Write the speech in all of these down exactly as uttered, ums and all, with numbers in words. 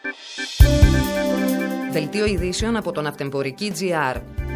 Δελτίο ειδήσεων από το Ναυτεμπορική τζι αρ.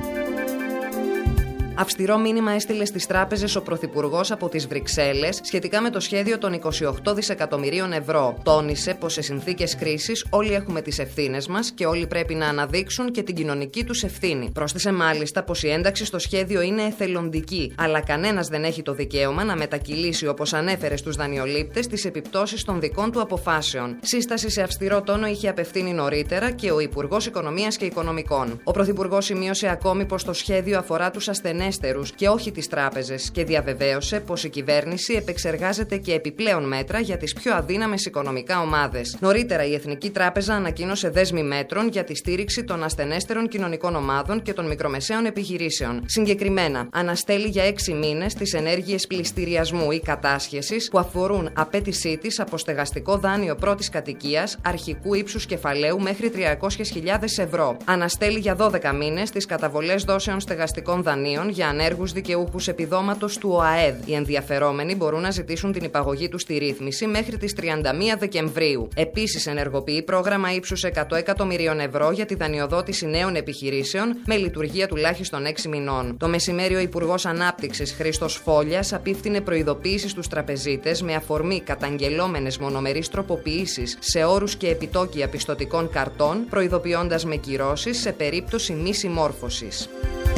Αυστηρό μήνυμα έστειλε στις τράπεζες ο Πρωθυπουργός από τις Βρυξέλλες σχετικά με το σχέδιο των είκοσι οκτώ δισεκατομμυρίων ευρώ. Τόνισε πως σε συνθήκες κρίσης όλοι έχουμε τις ευθύνες μας και όλοι πρέπει να αναδείξουν και την κοινωνική τους ευθύνη. Πρόσθεσε μάλιστα πως η ένταξη στο σχέδιο είναι εθελοντική, αλλά κανένας δεν έχει το δικαίωμα να μετακυλήσει, όπως ανέφερε στους δανειολήπτες, τις επιπτώσεις των δικών του αποφάσεων. Σύσταση σε αυστηρό τόνο είχε απευθύνει νωρίτερα και ο Υπουργός Οικονομίας και Οικονομικών. Ο Πρωθυπουργός σημείωσε ακόμη πως το σχέδιο αφορά τους ασθενέστερους και όχι τις τράπεζες και διαβεβαίωσε πως η κυβέρνηση επεξεργάζεται και επιπλέον μέτρα για τις πιο αδύναμες οικονομικά ομάδες. Νωρίτερα, η Εθνική Τράπεζα ανακοίνωσε δέσμη μέτρων για τη στήριξη των ασθενέστερων κοινωνικών ομάδων και των μικρομεσαίων επιχειρήσεων. Συγκεκριμένα, αναστέλει για έξι μήνες τις ενέργειες πληστηριασμού ή κατάσχεσης που αφορούν απέτησή της από στεγαστικό δάνειο πρώτης κατοικίας αρχικού ύψους κεφαλαίου μέχρι τριακόσιες χιλιάδες ευρώ. Αναστέλει για δώδεκα μήνες τις καταβολές δόσεων στεγαστικών δανείων για ανέργους δικαιούχους επιδόματος του ΟΑΕΔ. Οι ενδιαφερόμενοι μπορούν να ζητήσουν την υπαγωγή του στη ρύθμιση μέχρι τις τριάντα μία Δεκεμβρίου. Επίσης, ενεργοποιεί πρόγραμμα ύψους εκατό εκατομμυρίων ευρώ για τη δανειοδότηση νέων επιχειρήσεων με λειτουργία τουλάχιστον έξι μηνών. Το μεσημέρι, ο Υπουργός Ανάπτυξης Χρήστος Φόλιας απίφθινε προειδοποίηση στους τραπεζίτες με αφορμή καταγγελόμενες μονομερείς τροποποιήσεις σε όρους και επιτόκια πιστωτικών καρτών, προειδοποιώντας με κυρώσεις σε περίπτωση μη συμμόρφωσης.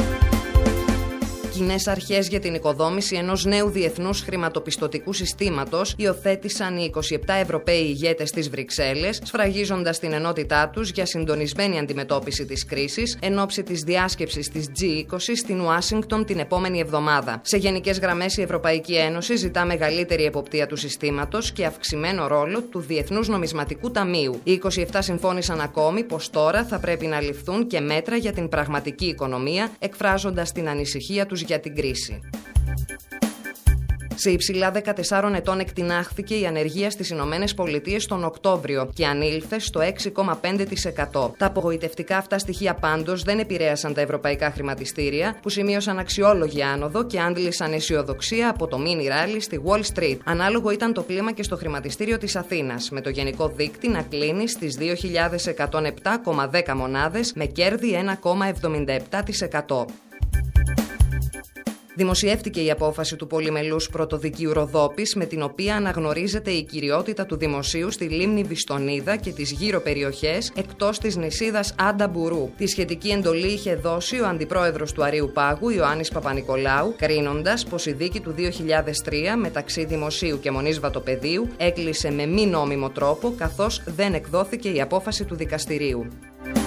Κοινές αρχές για την οικοδόμηση ενός νέου διεθνούς χρηματοπιστωτικού συστήματος υιοθέτησαν οι είκοσι επτά Ευρωπαίοι ηγέτες της Βρυξέλλες, σφραγίζοντας την ενότητά τους για συντονισμένη αντιμετώπιση της κρίσης εν ώψη της διάσκεψης της τζι είκοσι στην Ουάσιγκτον την επόμενη εβδομάδα. Σε γενικές γραμμές, η Ευρωπαϊκή Ένωση ζητά μεγαλύτερη εποπτεία του συστήματος και αυξημένο ρόλο του Διεθνούς Νομισματικού Ταμείου. Οι είκοσι επτά συμφώνησαν ακόμη πως τώρα θα πρέπει να ληφθούν και μέτρα για την πραγματική οικονομία, εκφράζοντας την ανησυχία τους για την κρίση. Σε υψηλά δεκατεσσάρων ετών εκτινάχθηκε η ανεργία στις Ηνωμένες Πολιτείες τον Οκτώβριο και ανήλθε στο έξι κόμμα πέντε τοις εκατό. Τα απογοητευτικά αυτά στοιχεία πάντως δεν επηρέασαν τα ευρωπαϊκά χρηματιστήρια, που σημείωσαν αξιόλογη άνοδο και άντλησαν αισιοδοξία από το mini rally στη Wall Street. Ανάλογο ήταν το κλίμα και στο χρηματιστήριο της Αθήνας, με το γενικό δείκτη να κλείνει στις δύο χιλιάδες εκατόν επτά κόμμα δέκα μονάδες με κέρδη ένα κόμμα εβδομήντα επτά τοις εκατό. Δημοσιεύτηκε η απόφαση του πολυμελούς πρωτοδικείου Ροδόπης, με την οποία αναγνωρίζεται η κυριότητα του δημοσίου στη λίμνη Βιστονίδα και τις γύρω περιοχές εκτός της νησίδας Άντα Μπουρού. Τη σχετική εντολή είχε δώσει ο αντιπρόεδρος του Αρείου Πάγου, Ιωάννης Παπα-Νικολάου, κρίνοντας πως η δίκη του δύο χιλιάδες τρία μεταξύ δημοσίου και Μονής Βατοπεδίου έκλεισε με μη νόμιμο τρόπο, καθώς δεν εκδόθηκε η απόφαση του δικαστηρίου.